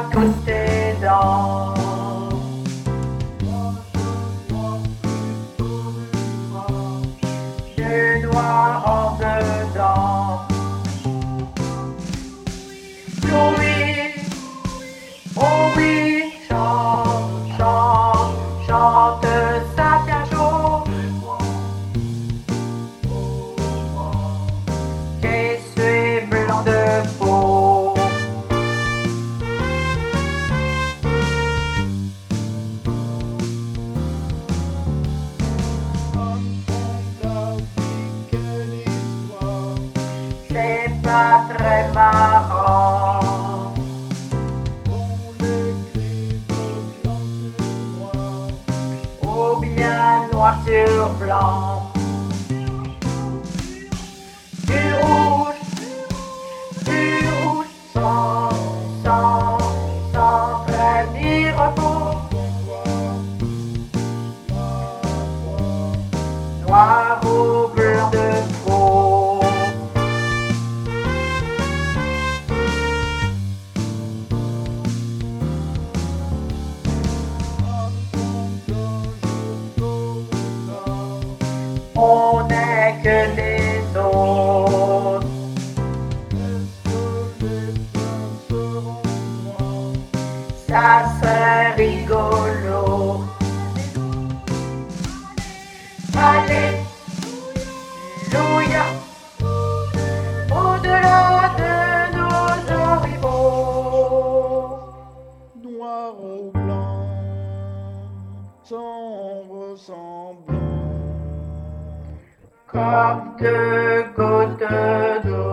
toutes tes dents. Du noir en dedans. Oui, oh oui, chante, chante, chante, ça tient chaud. Et suis blanc de peau. C'est pas très marrant. Ou bien noir sur blanc. Du rouge sans prévenir repos. Noir ou blanc de peau. On n'est que des autres. Ça serait rigolo. Alléluia, au-delà de nos oripeaux. Noir ou blanc, sombre semblant. Comme deux gouttes d'eau.